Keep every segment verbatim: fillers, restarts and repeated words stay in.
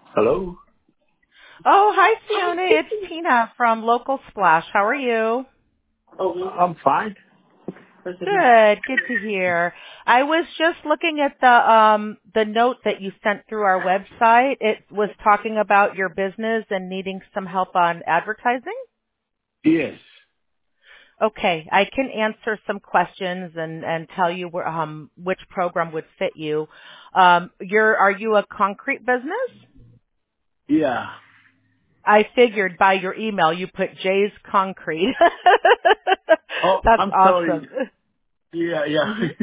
Hello? Oh, hi, Fiona. It's Tina from Local Splash. How are you? Oh, I'm fine. Good. Good to hear. I was just looking at the um the note that you sent through our website. It was talking about your business and needing some help on advertising. Yes. Okay, I can answer some questions and and tell you where, um which program would fit you. Um, you're are you a concrete business? Yeah. I figured by your email you put Jay's Concrete. Oh, That's I'm awesome. sorry. Yeah, hmm yeah.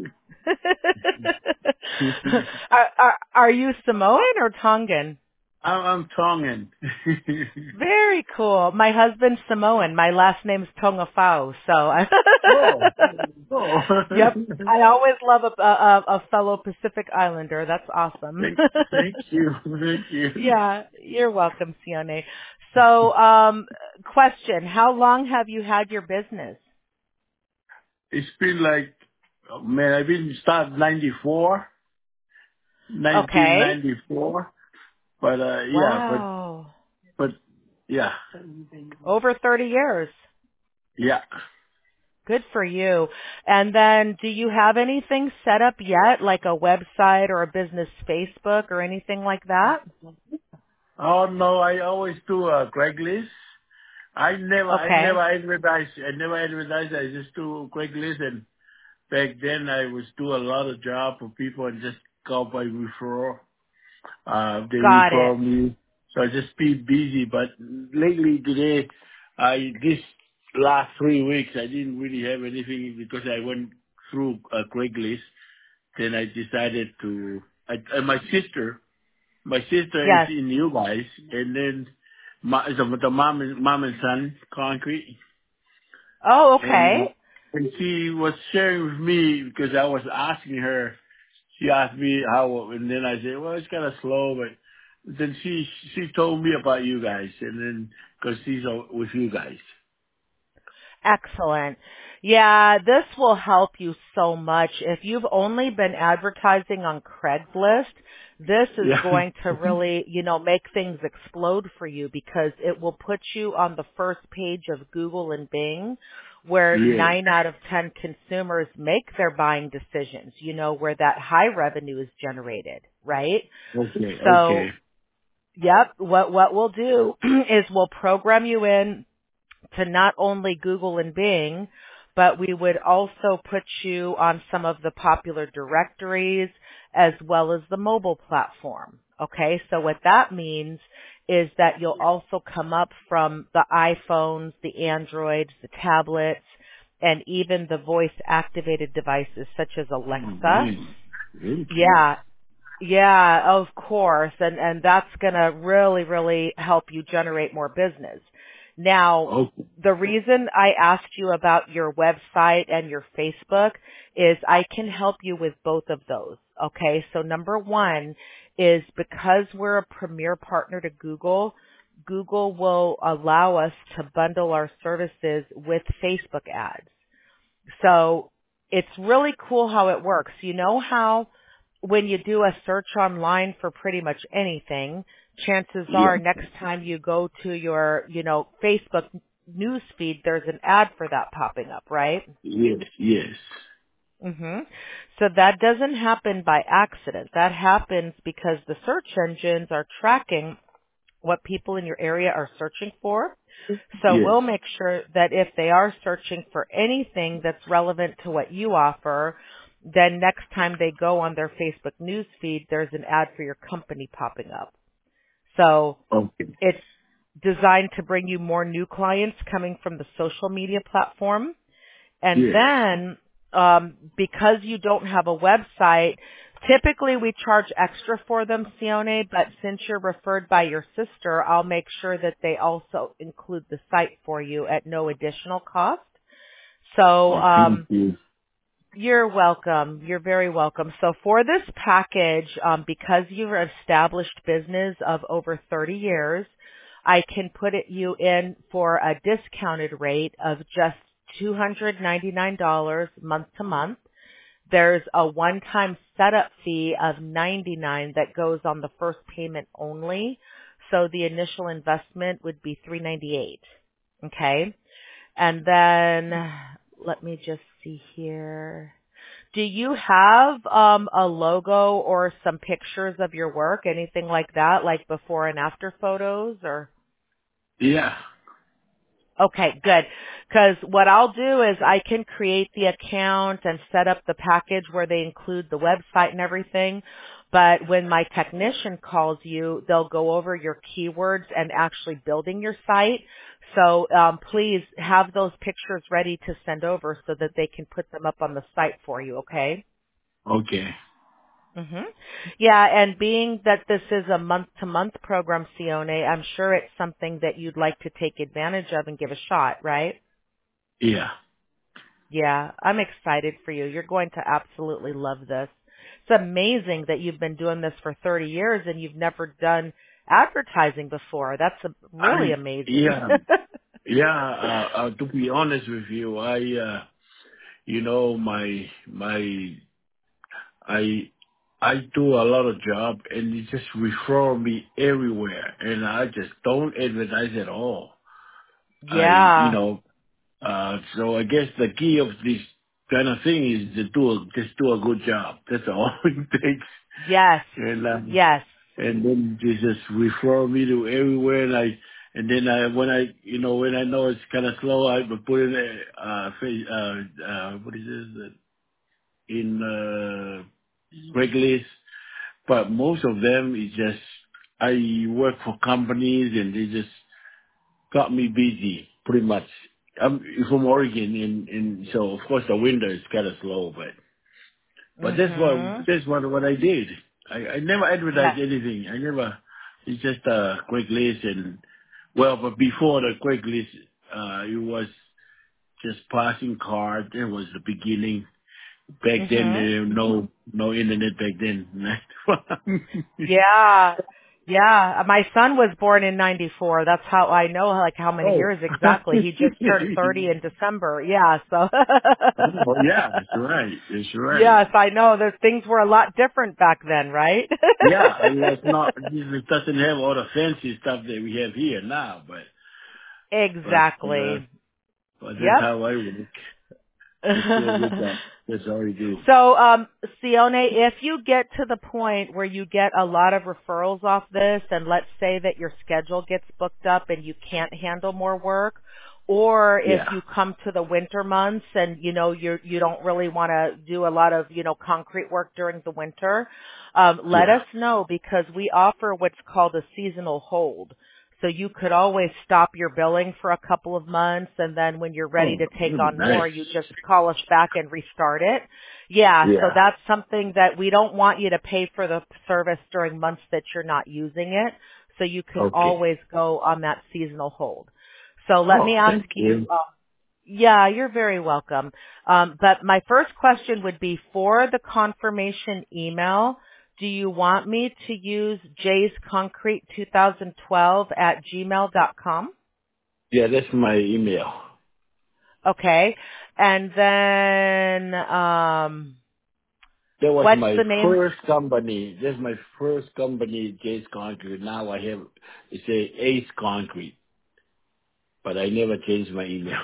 are, are, are you Samoan or Tongan? I'm, I'm tonguing. Very cool. My husband's Samoan. My last name's Tongafau. So, I oh, oh. yep. I always love a, a, a fellow Pacific Islander. That's awesome. thank, thank you. Thank you. Yeah, you're welcome, Sione. So, um, question: how long have you had your business? It's been like, oh, man, I've been started ninety-four, nineteen Okay. ninety-four. But, uh, yeah, but, Wow. but, yeah. Over thirty years. Yeah. Good for you. And then do you have anything set up yet, like a website or a business Facebook or anything like that? Oh, no, I always do a Craigslist. I never, I never Okay. advertise. I never advertise. I just do Craigslist, and back then I was do a lot of job for people and just go by referral. Uh, they Got it. refer me, so I just be busy. But lately today, I this last three weeks I didn't really have anything because I went through a Craigslist. Then I decided to. I, and my sister, my sister is Yes. in you guys, and then my, the, the mom and mom and son concrete. Oh, And okay. and she was sharing with me because I was asking her. She asked me how, and then I said, "Well, it's kind of slow," but then she she told me about you guys, and then because she's uh, with you guys. Excellent. Yeah, this will help you so much. If you've only been advertising on Craigslist, this is Yeah. going to really, you know, make things explode for you because it will put you on the first page of Google and Bing where Yes. nine out of ten consumers make their buying decisions, you know, where that high revenue is generated, right? Okay. Okay. So, yep, what, what we'll do is we'll program you in to not only Google and Bing, but we would also put you on some of the popular directories as well as the mobile platform. Okay, so what that means is that you'll also come up from the iPhones, the Androids, the tablets, and even the voice activated devices such as Oh Alexa. man. Thank you. Yeah, yeah, of course. And, and that's going to really, really help you generate more business. Now, Okay. the reason I asked you about your website and your Facebook is I can help you with both of those. Okay. So number one is because we're a premier partner to Google, Google will allow us to bundle our services with Facebook ads. So it's really cool how it works. You know how when you do a search online for pretty much anything, chances Yeah. are next time you go to your, you know, Facebook news feed, there's an ad for that popping up, right? Yes. Yes. Mhm. So that doesn't happen by accident. That happens because the search engines are tracking what people in your area are searching for. So Yes. we'll make sure that if they are searching for anything that's relevant to what you offer, then next time they go on their Facebook news feed, there's an ad for your company popping up. So Okay. it's designed to bring you more new clients coming from the social media platform. And Yes. then, um, because you don't have a website, typically we charge extra for them, Sione, but since you're referred by your sister, I'll make sure that they also include the site for you at no additional cost. So, Oh, thank um, you. you're welcome. You're very welcome. So for this package, um, because you're an established business of over thirty years, I can put it you in for a discounted rate of just two hundred ninety-nine dollars month to month. There's a one-time setup fee of ninety-nine that goes on the first payment only. So the initial investment would be three ninety-eight. Okay. And then let me just see here. Do you have um, a logo or some pictures of your work, anything like that, like before and after photos or? Yeah. Okay, good. Because what I'll do is I can create the account and set up the package where they include the website and everything. But when my technician calls you, they'll go over your keywords and actually building your site. So um, please have those pictures ready to send over so that they can put them up on the site for you, okay? Okay. hmm Yeah, and being that this is a month-to-month program, Sione, I'm sure it's something that you'd like to take advantage of and give a shot, right? Yeah. Yeah, I'm excited for you. You're going to absolutely love this. It's amazing that you've been doing this for thirty years and you've never done advertising before. That's a, really I, amazing. yeah. Yeah, uh, uh, to be honest with you, I, uh, you know, my, my, I, I do a lot of job and you just refer me everywhere and I just don't advertise at all. I, you Yeah. know, uh, so I guess the key of this kind of thing is to do a, just do a good job. That's all it takes. Yes. And, um, Yes. and then they just refer me to everywhere and I, and then I, when I, you know, when I know it's kind of slow, I would put in a, uh, face, uh, uh, what is this, in, uh, Craigslist, but most of them is just, I work for companies and they just got me busy, pretty much. I'm from Oregon and, and so of course the winter is kind of slow, but But that's what Mhm. that's what what I did. I, I never Yes. advertised anything. I never. It's just a Craigslist and well, but before the Craigslist, uh, it was just passing card. It was the beginning. Back then, Mhm. there was no no internet back then. Yeah. Yeah. My son was born in ninety-four. That's how I know like how many oh. years exactly. He just turned thirty in December. Yeah, so oh yeah, that's right. That's right. yes, I know that things were a lot different back then, right? Yeah, it was not. It doesn't have all the fancy stuff that we have here now, but but uh, Exactly. but that's Yep. how I work. Just do a good job. That's all you do. So, um, Sione, if you get to the point where you get a lot of referrals off this, and let's say that your schedule gets booked up and you can't handle more work, or if Yeah. you come to the winter months and you know you you don't really want to do a lot of you know concrete work during the winter, um, let Yeah. us know because we offer what's called a seasonal hold. So you could always stop your billing for a couple of months and then when you're ready Oh, to take that'd be on more, nice. you just call us back and restart it. Yeah, so Yeah. that's something that we don't want you to pay for the service during months that you're not using it. So you can Okay. always go on that seasonal hold. So let me Oh, ask thank you, you. uh, yeah, you're very welcome. Um, but my first question would be for the confirmation email, do you want me to use Jay's Concrete twenty twelve at gmail dot com? Yeah, that's my email. Okay. And then, um, That was what's my the name? first company. That's my first company, Jace Concrete. Now I have, it's a Ace Concrete, but I never changed my email.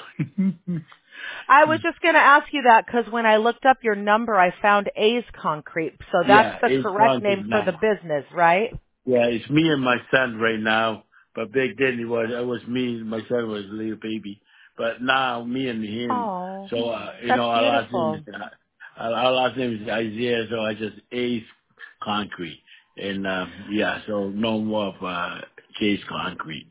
I was just going to ask you that because when I looked up your number, I found A's Concrete. So that's yeah, the Ace correct Concrete name for the now. business, right? Yeah, it's me and my son right now. But back then it was, it was me. My son was a little baby. But now me and him. Oh, So uh, you that's know, our last name beautiful. is uh, our our last name is Isaiah. So I just Ace Concrete. And uh, yeah, so no more of uh, Chase Concrete.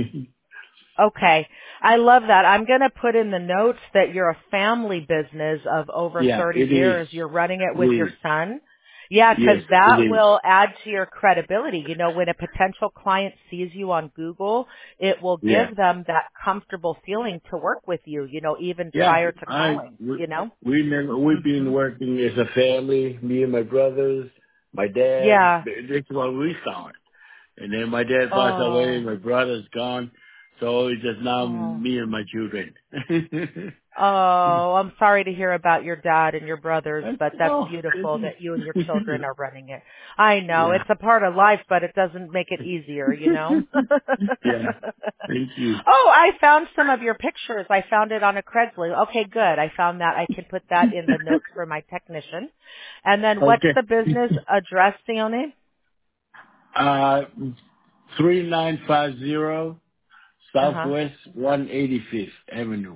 Okay. I love that. I'm going to put in the notes that you're a family business of over yeah, thirty it is. years. You're running it It with your is. son. Yeah, Yes, because it that is. will add to your credibility. You know, when a potential client sees you on Google, it will Yeah. give them that comfortable feeling to work with you, you know, even Yeah, prior to I calling, we you know? we never we've hmm been working as a family, me and my brothers, my dad. Yeah. That's what we started. And then my dad passed away, Oh. my brother's gone, so it's just now Oh. me and my children. Oh, I'm sorry to hear about your dad and your brothers, And, but that's oh, beautiful that you and your children are running it. I know yeah, it's a part of life, but it doesn't make it easier, you know? yeah. Thank you. Oh, I found some of your pictures. I found it on a Craigslist. Okay, good. I found that. I can put that in the notes for my technician. And then what's Okay. the business address, Sione? Uh, three nine five zero Uh-huh. Southwest one eighty-fifth Avenue.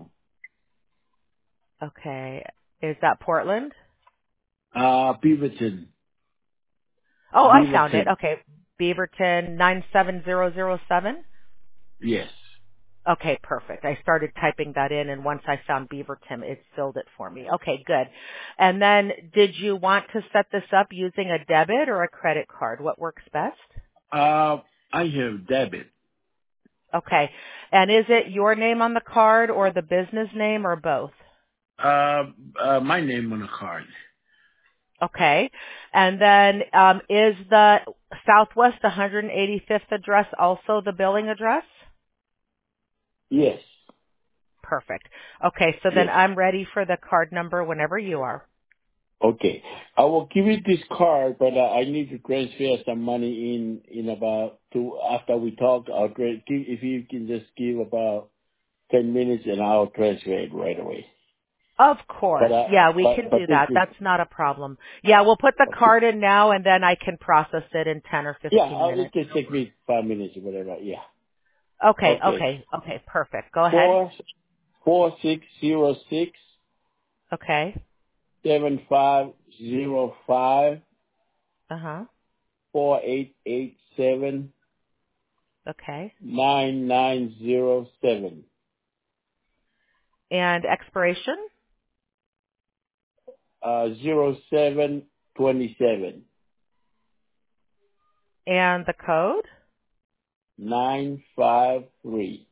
Okay. Is that Portland? Uh, Beaverton. Oh, I found it. Beaverton. Okay. Beaverton nine seven zero zero seven. Yes. Okay, perfect. I started typing that in, and once I found Beaverton, it filled it for me. Okay, good. And then did you want to set this up using a debit or a credit card? What works best? Uh, I have debit. Okay. And is it your name on the card or the business name or both? Uh, uh, my name on the card. Okay. And then um, is the Southwest one hundred eighty-fifth address also the billing address? Yes. Perfect. Okay, so then Yes. I'm ready for the card number whenever you are. Okay. I will give you this card, but uh, I need to transfer some money in in about two after we talk. I'll tra- give, if you can just give about ten minutes, and I'll transfer it right away. Of course. But uh, Yeah, we but can but do this that. is That's not a problem. Yeah, we'll put the okay. card in now and then I can process it in ten or Yeah, fifteen uh, it minutes. can take me five minutes or whatever. Yeah. Okay, Okay. okay, okay, perfect. Go ahead. Four four six zero six Okay. seven five zero five Uh-huh. four eight eight seven Okay. nine nine zero seven And expiration uh zero seven twenty seven and the code? nine five three.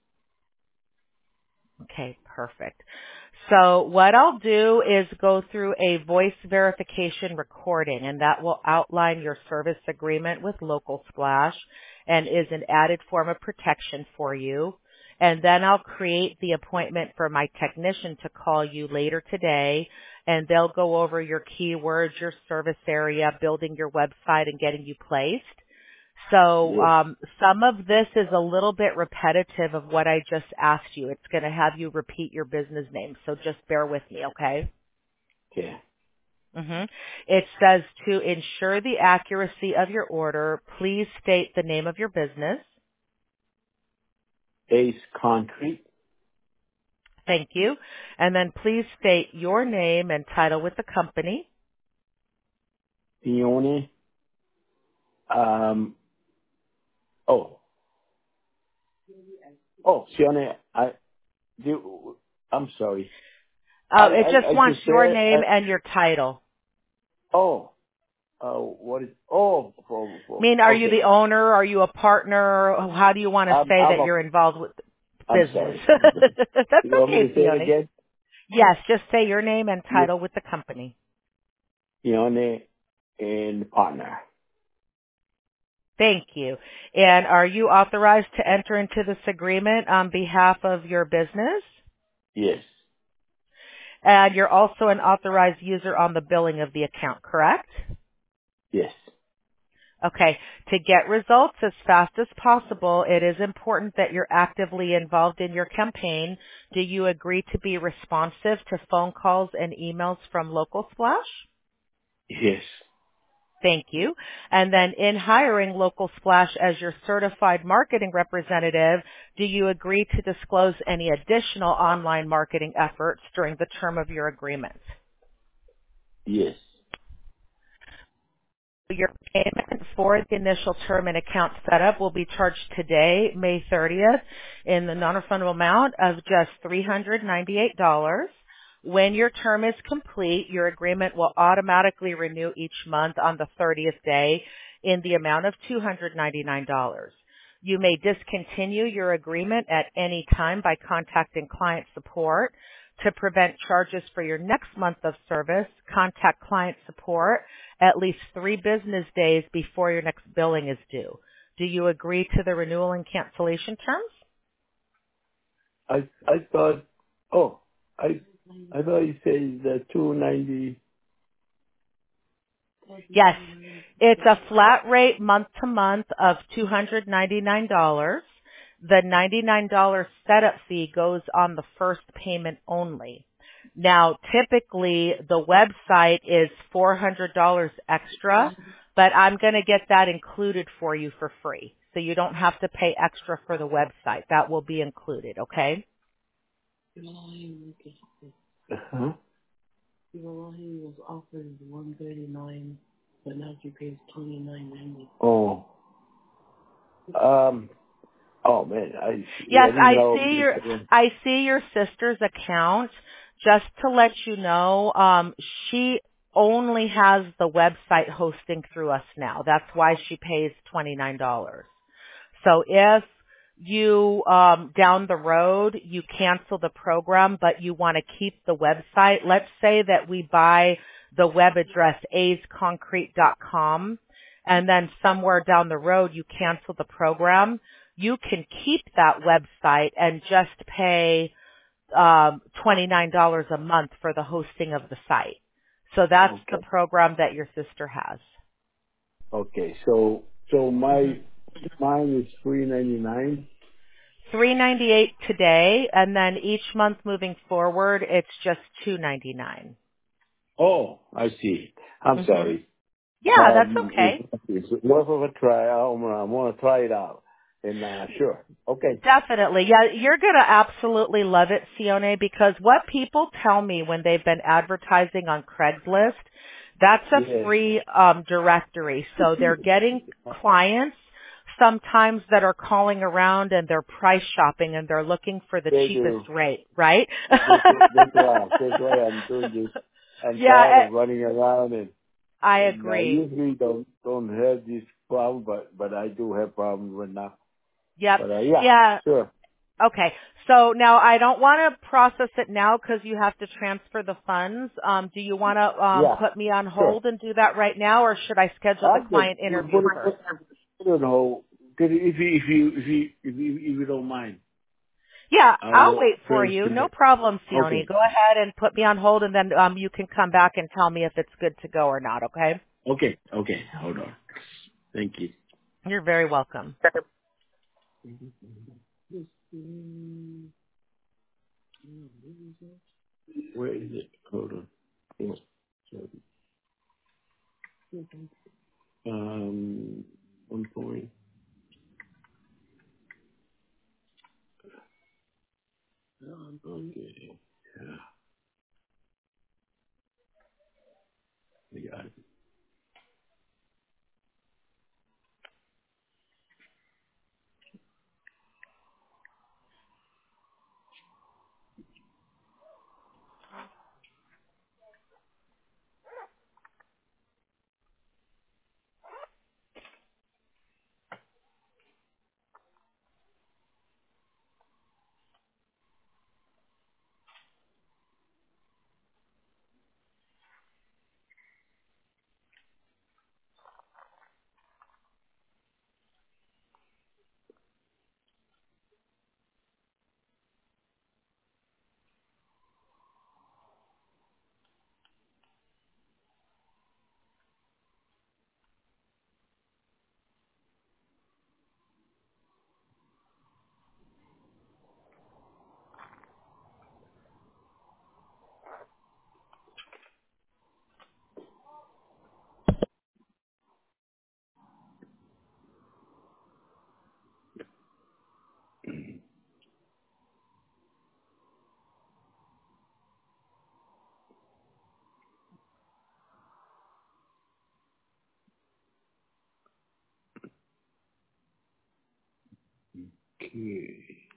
Okay, perfect. So what I'll do is go through a voice verification recording, and that will outline your service agreement with Local Splash and is an added form of protection for you. And then I'll create the appointment for my technician to call you later today, and they'll go over your keywords, your service area, building your website, and getting you placed. So Yes. um, some of this is a little bit repetitive of what I just asked you. It's going to have you repeat your business name, so just bear with me, okay? Okay. hmm It says to ensure the accuracy of your order, please state the name of your business. Ace Concrete. Thank you. And then please state your name and title with the company. Peony. Um oh. Oh, Sione, I do I'm sorry. I, Uh, it I, just I wants just your said name uh, and your title. oh uh what is oh for, I for, mean, are you okay. the owner? Are you a partner? How do you want to I'm say I'm that a you're involved with I'm business? sorry. I'm sorry. That's You want me okay, to say it Sione. again? Yes, just say your name and Yeah. title with the company. Sione and partner. Thank you. And are you authorized to enter into this agreement on behalf of your business? Yes. And you're also an authorized user on the billing of the account, correct? Yes. Okay. To get results as fast as possible, it is important that you're actively involved in your campaign. Do you agree to be responsive to phone calls and emails from Local Splash? Yes. Thank you. And then in hiring Local Splash as your certified marketing representative, do you agree to disclose any additional online marketing efforts during the term of your agreement? Yes. Your payment for the initial term and account setup will be charged today, May thirtieth, in the non-refundable amount of just three hundred ninety-eight dollars. When your term is complete, your agreement will automatically renew each month on the thirtieth day in the amount of two hundred ninety-nine dollars. You may discontinue your agreement at any time by contacting client support. To prevent charges for your next month of service, contact client support at least three business days before your next billing is due. Do you agree to the renewal and cancellation terms? I I thought oh I I thought you said the two ninety. Yes. It's a flat rate month to month of two hundred ninety-nine dollars. The ninety-nine dollars setup fee goes on the first payment only. Now, typically the website is four hundred dollars extra, but I'm going to get that included for you for free. So you don't have to pay extra for the website. That will be included, okay? Uh-huh. Was offered one thirty-nine, but now she pays twenty-nine ninety. Oh. Um. Oh man, I, I Yes, didn't I know. see your I see your sister's account. Just to let you know, um, she only has the website hosting through us now. That's why she pays twenty-nine dollars. So if you um, down the road you cancel the program, but you want to keep the website, let's say that we buy the web address a's concrete dot com, and then somewhere down the road you cancel the program, you can keep that website and just pay um, twenty-nine dollars a month for the hosting of the site. So that's the Okay. program that your sister has. Okay. So so hmm my mine is three ninety nine. three ninety-eight today, and then each month moving forward, it's just two ninety-nine. Oh, I see. I'm Mm-hmm. sorry. Yeah, that's Um, okay. it's, it's worth of a try. I'm, I want to try it out. And uh, sure. Okay. Definitely. Yeah, you're going to absolutely love it, Sione, because what people tell me when they've been advertising on Craigslist, that's a Yes, free um, directory. So they're getting clients sometimes that are calling around and they're price shopping and they're looking for the they cheapest do. rate, right? That's, that's why. That's why I'm doing this. I'm tired Yeah, of running around and I and I agree. usually don't don't have this problem, but but I do have problems right now. Yep. But uh, yeah, Yeah. sure. Okay. So now I don't want to process it now because you have to transfer the funds. Um, do you want to um, Yeah, put me on sure. hold and do that right now, or should I schedule the I'm good. client interview Put it, first? put it on hold. Could you- If you if you if you if you, if you don't mind, Yeah, I'll I'll wait for you. No transfer. problem, Sione. Okay. Go ahead and put me on hold, and then um, you can come back and tell me if it's good to go or not. Okay? Okay. Okay. Hold on. Thank you. You're very welcome. Where is it? Hold on. Yes. So, Um, one point. Okay. Yeah, I got it. Okay.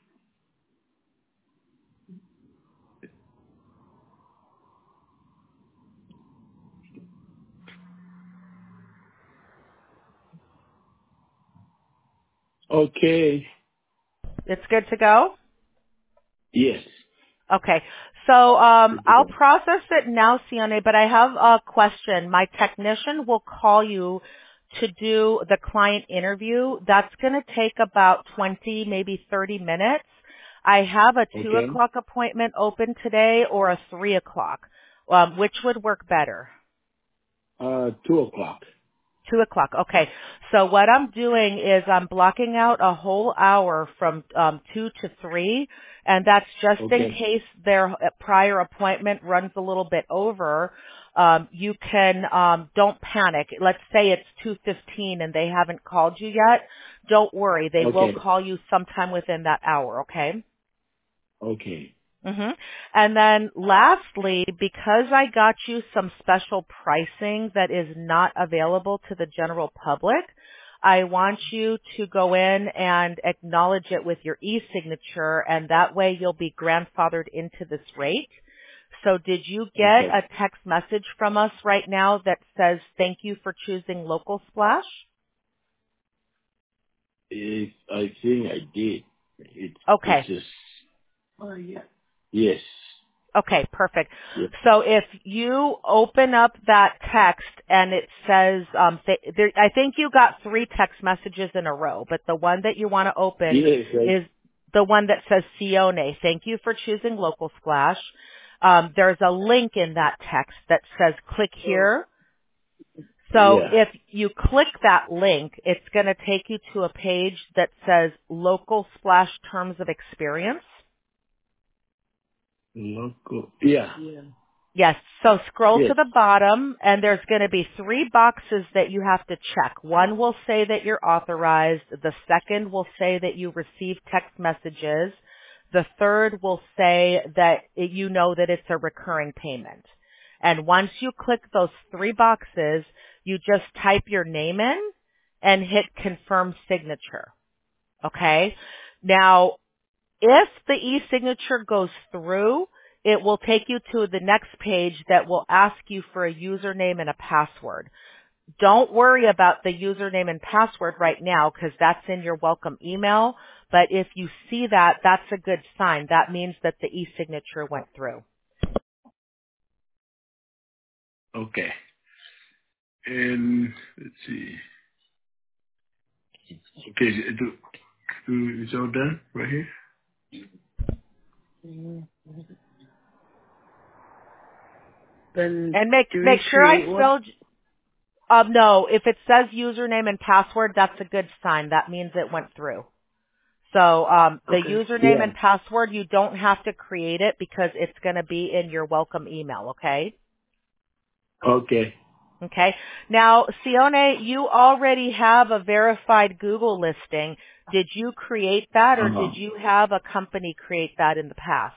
Okay. It's good to go? Yes. Okay. So um, Good to I'll go. process it now, Sione, but I have a question. My technician will call you to do the client interview. That's going to take about twenty, maybe thirty minutes. I have a two Okay. o'clock appointment open today or a three o'clock. Um, which would work better? Uh, two o'clock. Two o'clock. Okay. So what I'm doing is I'm blocking out a whole hour from um, two to three, and that's just in Okay. case their prior appointment runs a little bit over. Um, you can um, don't panic. Let's say it's two fifteen and they haven't called you yet. Don't worry. They will Okay. call you sometime within that hour. Okay. Okay. hmm And then lastly, because I got you some special pricing that is not available to the general public, I want you to go in and acknowledge it with your e-signature, and that way you'll be grandfathered into this rate. So did you get Okay. a text message from us right now that says thank you for choosing Local Splash? It, I think I did. It, Okay. it's just. Oh yeah. Yes. Okay, perfect. Yeah. So if you open up that text and it says, um, th- there, I think you got three text messages in a row, but the one that you want to open Yes. I, is the one that says Sione. Thank you for choosing Local Splash. Um, there's a link in that text that says click here. So yeah. if you click that link, it's going to take you to a page that says Local Splash Terms of Experience. Local. Yeah. Yeah. Yes. So scroll Yes. to the bottom and there's going to be three boxes that you have to check. One will say that you're authorized. The second will say that you receive text messages. The third will say that it, you know that it's a recurring payment. And once you click those three boxes, you just type your name in and hit confirm signature. Okay? Now, if the e-signature goes through, it will take you to the next page that will ask you for a username and a password. Don't worry about the username and password right now because that's in your welcome email. But if you see that, that's a good sign. That means that the e-signature went through. Okay. And let's see. Okay. Do, do, it's all done right here. Then And make do make we sure I create one? spelled. Um, no, if it says username and password, that's a good sign. That means it went through. So um, the Okay. username Yeah. and password, you don't have to create it because it's going to be in your welcome email, okay? Okay. Okay. Now, Sione, you already have a verified Google listing. Did you create that or Uh-huh. did you have a company create that in the past?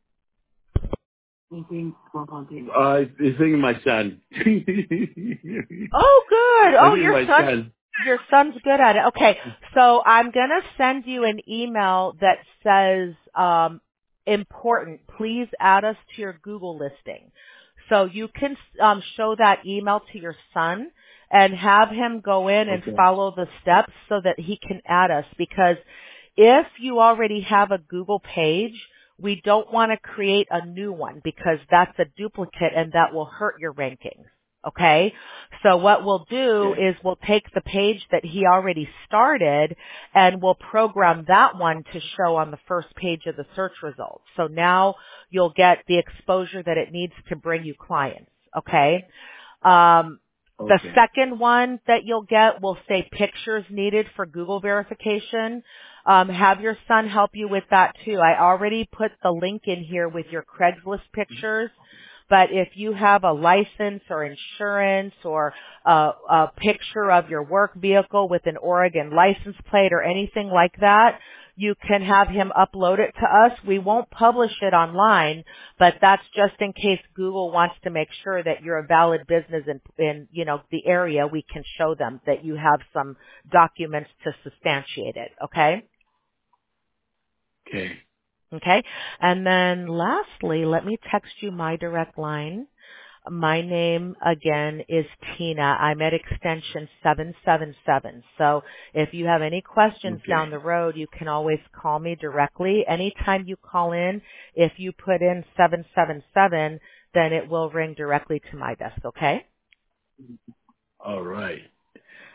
I think my son. I Oh, good. Oh, think your my son, son. your son's good at it. Okay. So I'm going to send you an email that says, um, important. Please add us to your Google listing. So you can um, show that email to your son and have him go in and Okay. follow the steps so that he can add us because if you already have a Google page, we don't want to create a new one because that's a duplicate and that will hurt your rankings. Okay? So what we'll do Okay. is we'll take the page that he already started and we'll program that one to show on the first page of the search results. So now you'll get the exposure that it needs to bring you clients. Okay? Um, the Okay. second one that you'll get will say pictures needed for Google verification. Um, have your son help you with that too. I already put the link in here with your Craigslist pictures. But if you have a license or insurance or a, a picture of your work vehicle with an Oregon license plate or anything like that, you can have him upload it to us. We won't publish it online, but that's just in case Google wants to make sure that you're a valid business in, in you know, the area. We can show them that you have some documents to substantiate it. Okay? Okay. Okay. And then lastly, let me text you my direct line. My name again is Tina. I'm at extension seven seven seven. So if you have any questions Okay. down the road, you can always call me directly. Anytime you call in, if you put in seven seven seven, then it will ring directly to my desk, okay? All right.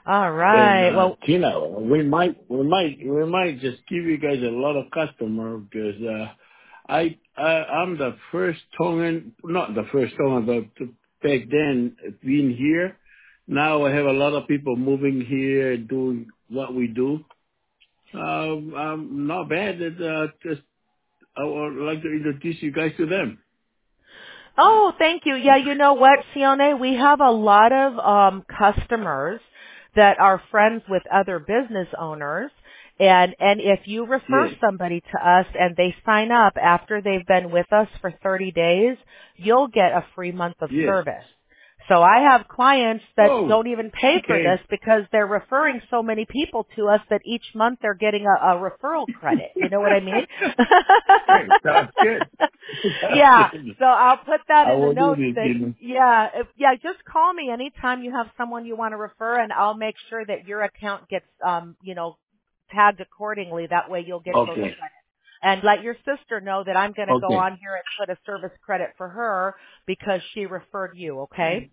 All And right. uh, Well, you know, we might, we might, we might just give you guys a lot of customer because uh, I, I, I'm the first Tongan, not the first Tongan, but back then being here. Now I have a lot of people moving here and doing what we do. Um, um, not bad. It, uh, just I would like to introduce you guys to them. oh, thank you. Yeah, you know what, Sione, we have a lot of um customers that are friends with other business owners. And and if you refer Yes, somebody to us and they sign up after they've been with us for thirty days, you'll get a free month of yes. service. So I have clients that Oh, don't even pay for this okay. because they're referring so many people to us that each month they're getting a, a referral credit. You know what I mean? Hey, sounds good. Sounds Yeah. good. So I'll put that I in the will do notes this, that, you know. yeah, if, yeah, just call me anytime you have someone you want to refer and I'll make sure that your account gets, um, you know, tagged accordingly. That way you'll get those Okay. credits. And let your sister know that I'm going to go Okay. on here and put a service credit for her because she referred you, okay?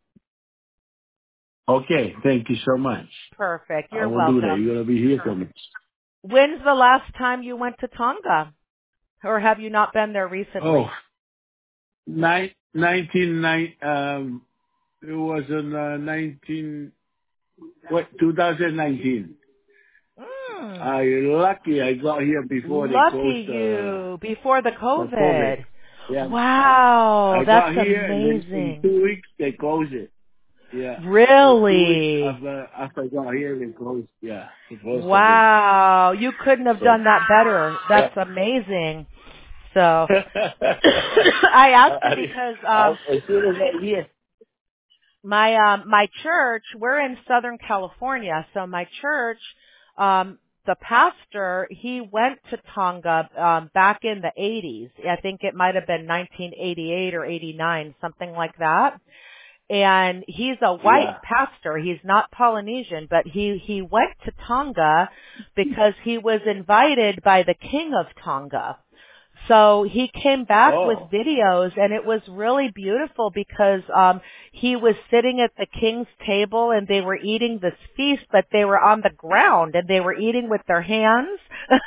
Okay. Thank you so much. Perfect. I You're will do that. welcome. You're gonna be here for me. When's the last time you went to Tonga? Or have you not been there Oh, recently? nine, nineteen, nine, um, it was in uh, nineteen, what, twenty nineteen. Mm. I lucky I got here before they closed Lucky uh, you. Before the for COVID. COVID. Yeah. Wow, I that's got here and then in amazing. two weeks they closed it. Yeah. Uh, two weeks Really? after after I got here they closed. Yeah, they closed again. Wow, you couldn't have So done that better. yeah. That's amazing. So, I asked you I, because, I, um, as soon as I hear, my, um, my church, we're in Southern California, so my church, um, the pastor, he went to Tonga, um, back in the eighties. I think it might have been nineteen eighty-eight or eighty-nine, something like that. And he's a white yeah. pastor. He's not Polynesian, but he, he went to Tonga because he was invited by the king of Tonga. So he came back with Oh. videos and it was really beautiful because, um, he was sitting at the king's table and they were eating this feast, but they were on the ground and they were eating with their hands.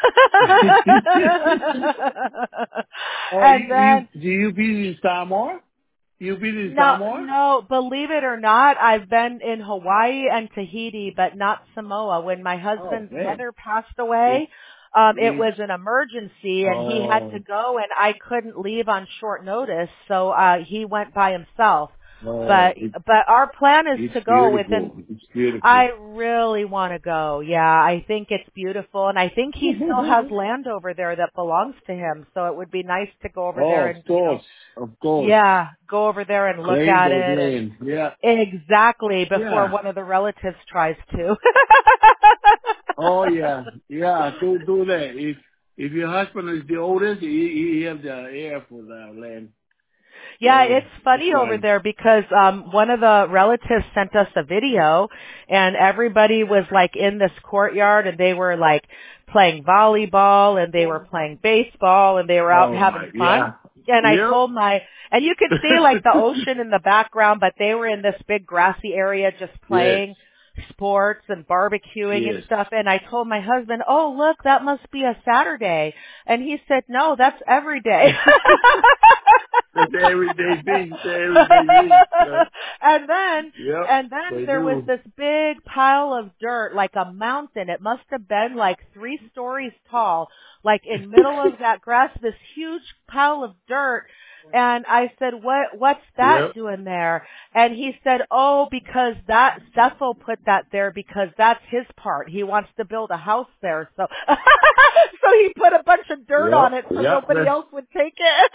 Oh, you, And you, then do you be in Samoa? You been in no, Samoa? no, believe it or not, I've been in Hawaii and Tahiti, but not Samoa. When my Oh, husband's man. mother passed It's, away, um, it it's, was an emergency and he had to oh, go and I couldn't leave on short notice, so, uh, he went by himself. oh, But, it, but our plan is it's to go within beautiful. It's beautiful. I really want to go. Yeah, I think it's beautiful and I think he still has land over there that belongs to him. So it would be nice to go over there Oh, and, of you know, course. Of course. yeah, go over there and look Claim at those it and names. Yeah. exactly before Yeah. one of the relatives tries to. Oh, yeah. Yeah. Do, do that. If, if your husband is the oldest, he, he have the heir for the land. Yeah, So it's it's funny over fine. there because um one of the relatives sent us a video and everybody was like in this courtyard and they were like playing volleyball and they were playing baseball and they were out Oh having my, fun. yeah. And I Yep. told my, and you could see like the ocean in the background, but they were in this big grassy area just Yes. playing sports and barbecuing and Yes. stuff. And I told my husband, oh, look, that must be a Saturday. And he said, no, that's every day. It's the everyday thing. It's the everyday thing. Uh, And then, yep. and then They there was do. this big pile of dirt, like a mountain. It must have been like three stories tall, like in middle of that grass, this huge pile of dirt. And I said, what, what's that Yep. doing there? And he said, oh, because that, Cecil put that there because that's his part. He wants to build a house there. So, so he put a bunch of dirt on Yep. it so Yep. nobody That's, else would take it.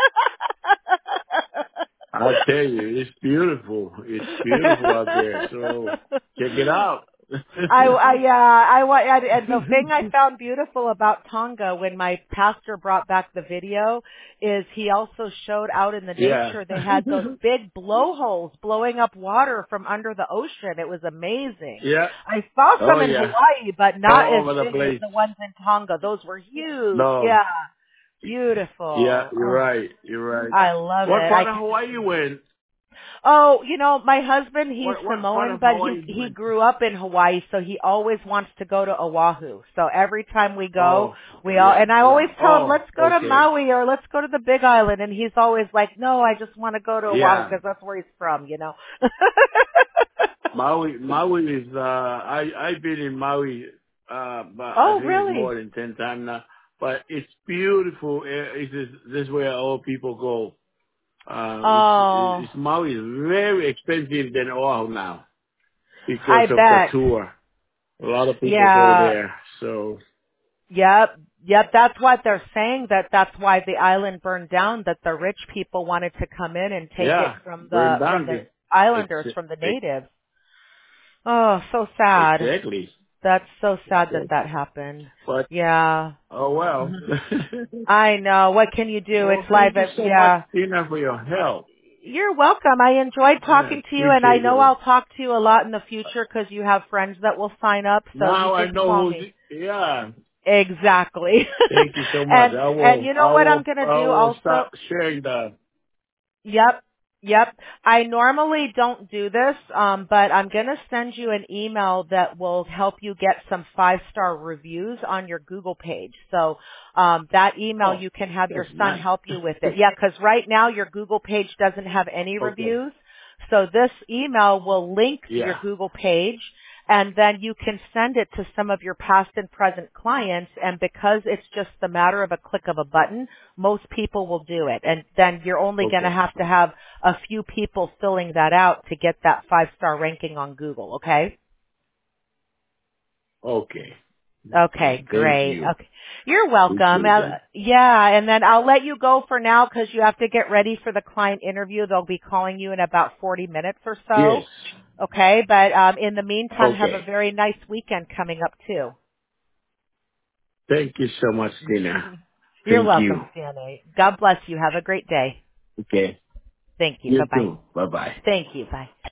I'll tell you, it's beautiful. It's beautiful out there. So check it out. I, I, uh, I, wa- and and the thing I found beautiful about Tonga when my pastor brought back the video is he also showed out in the yeah. nature they had those big blowholes blowing up water from under the ocean. It was amazing. yeah. I saw Oh some in yeah. Hawaii, but not All as over the big as place. the ones in Tonga. Those were huge. No. Yeah. Yeah, Beautiful. you're Oh, right. You're right. I love What it. I part of can Hawaii you in? Oh, you know, my husband, he's What what part Samoan, of but he Hawaii you he went? grew up in Hawaii, so he always wants to go to Oahu. So every time we go, Oh, we all yeah, and I yeah. always tell him, Oh, "Let's go to okay. Maui or let's go to the Big Island." And he's always like, "No, I just want to go to Oahu Yeah. because that's where he's from, you know." Maui, Maui is, uh, I, I've been in Maui, uh, but I Oh, think it's more really? than ten times now. But it's beautiful. Uh, It's just, this is where all people go. Uh, it's, Oh, it's, Maui is very expensive than Oahu now because I of the bet. tour. A lot of people go Yeah. there. So, Yep. Yep. That's what they're saying. That that's why the island burned down. That the rich people wanted to come in and take it yeah, from the burn from down. the Ex- islanders, ex- from the ex- natives. Oh, so sad. exactly. That's so sad that that Exactly. happened. But, Yeah. oh well. I know. What can you do? It's Well, life. thank you so much, Yeah. Tina, for your help. You're welcome. I enjoyed I talking to you, and I appreciate know it. I'll talk to you a lot in the future because you have friends that will sign up. So you Now I just know call who's. me. Yeah. Exactly. Thank you so much. and I and will. you know I what I'm will. gonna I do will also? start sharing the. Yep. Yep. I normally don't do this, um, but I'm going to send you an email that will help you get some five-star reviews on your Google page. So um, that email, Oh, you can have your that's son nice. help you with it. Yeah, because right now your Google page doesn't have any Okay. reviews. So this email will link to your Yeah. Google page, and then you can send it to some of your past and present clients. And because it's just the matter of a click of a button, most people will do it. And then you're only going to Okay. have to have a few people filling that out to get that five-star ranking on Google, okay? Okay. Okay, Thank great. you. Okay. You're welcome. Appreciate Uh, that. yeah, and then I'll let you go for now because you have to get ready for the client interview. They'll be calling you in about forty minutes or so. Yes. Okay, but um, in the meantime, have a Okay. very nice weekend coming up too. Thank you so much, Tina. You're Thank you. welcome, Stanley. God bless you. Have a great day. Okay. Thank you. You Bye-bye. too. Bye bye. Thank you. Bye.